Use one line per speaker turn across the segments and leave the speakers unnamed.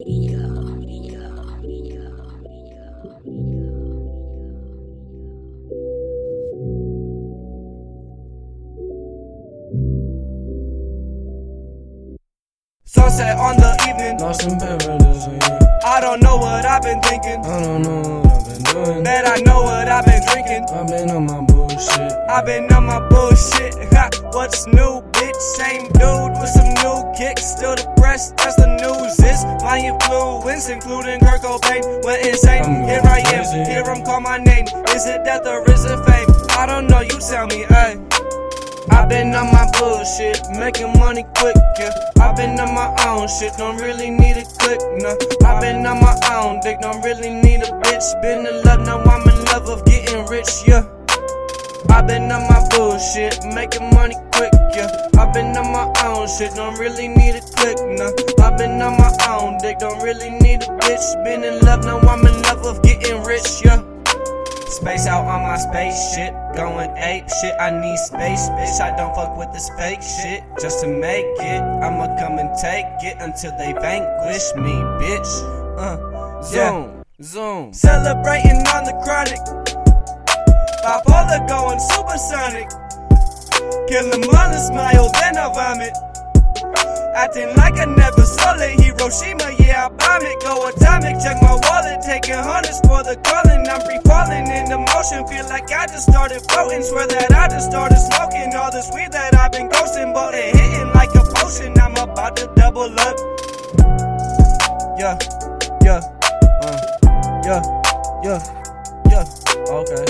Sunset on the evening,
Lost in paradise.
I don't know what I've been thinking,
I don't know what I've been doing.
that I know what I've been drinking.
I've been on my bullshit.
I've been on my bullshit. Ha, what's new, bitch? Same dude with some new kicks. Still depressed, that's the news. Is my influence, including Kurt Cobain, went insane. Here I am, hear him call my name. Is it death or is it fame? I don't know, you tell me, ayy. I've been on my bullshit, making money quick, yeah. I've been on my own shit, don't really need a click, nah. I've been on my own dick, don't really need a bitch. Been in love, now I'm in love of getting rich, yeah. I've been on my bullshit, making money quick, yeah. I've been on my own shit, don't really need a click, nah. I've been on my own dick, don't really need a bitch. Been in love, now I'm in love of getting rich, yeah. Space out on my space shit, going ape shit. I need space, bitch. I don't fuck with this fake shit just to make it. I'ma come and take it until they vanquish me, bitch. Zoom, zoom. Celebrating on the chronic. Bipolar going supersonic. Kill them on a smile, then I vomit. Acting like I never saw it. Hiroshima, yeah, I bomb it. Go atomic, check my wallet. Taking hundreds for the calling. I'm free falling in the motion. Feel like I just started floating. Swear that I just started smoking. All this weed that I've been ghosting, but it hitting like a potion. I'm about to double up. Yeah, yeah, yeah, yeah, yeah, okay.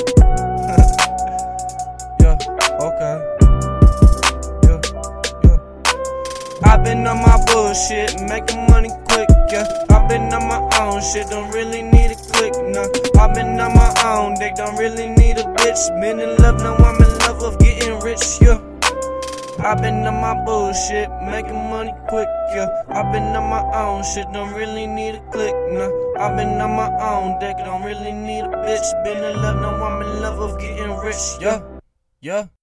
Yeah, okay. I've been on my bullshit, making money quick, yeah. I've been on my own shit, don't really need a click, nah. I've been on my own dick, don't really need a bitch. Been in love, now I'm in love of getting rich, yeah. I've been on my bullshit, making money quick, yeah. I've been on my own shit, don't really need a click, nah. I've been on my own dick, don't really need a bitch. Been in love, now I'm in love of getting rich, yeah. Yeah.